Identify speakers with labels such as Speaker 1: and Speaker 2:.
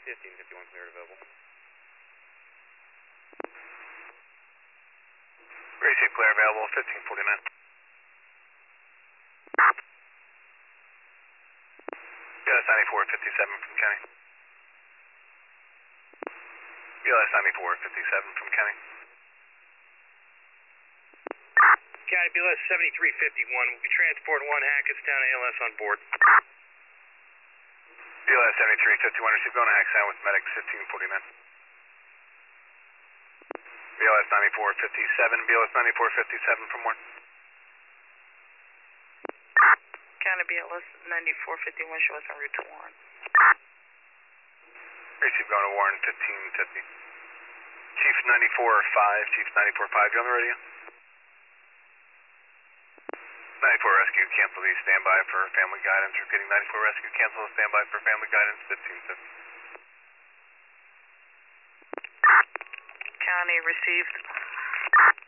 Speaker 1: 1551 cleared available.
Speaker 2: Receive clear available, 1549. BLS 9457 from County. BLS 9457 from County.
Speaker 3: County BLS 7351. We'll be transporting one Hackettstown ALS on board.
Speaker 2: BLS 7351, receive going to Hackettstown with medics 1549. BLS 9457, BLS 9457 from Warren.
Speaker 4: County BLS 9451, show us en route to Warren.
Speaker 2: Receive going to Warren 1550. Chief 94-5, Chief 94-5, you on the radio? 94 Rescue, cancel the standby for family guidance. Repeating 94 Rescue, cancel the standby for family guidance, 1550.
Speaker 4: County received.